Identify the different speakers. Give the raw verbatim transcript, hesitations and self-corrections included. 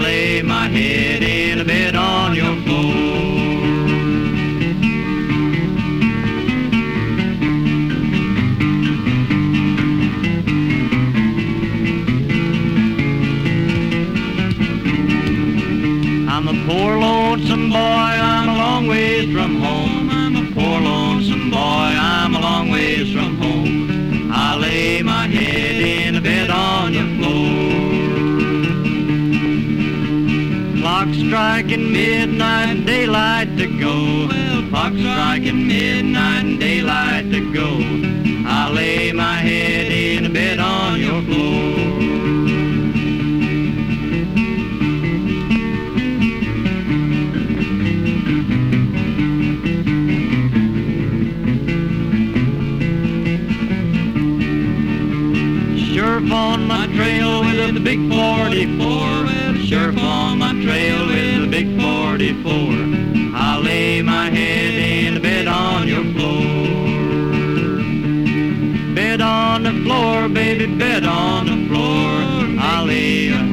Speaker 1: lay my head in a bed on your floor. I'm a poor lonesome boy, I'm a long ways from home. I'm a poor lonesome boy, I'm a long ways from home. I lay my head in a bed on your floor. Clock striking midnight and daylight to go. Well, clock striking midnight and daylight to go. I lay my head in a bed on your floor. Sheriff on my trail with a big forty-four. Well, sheriff on my trail with a big forty-four. I'll lay my head in a bed on your floor. Bed on the floor, baby, bed on the floor. I'll lay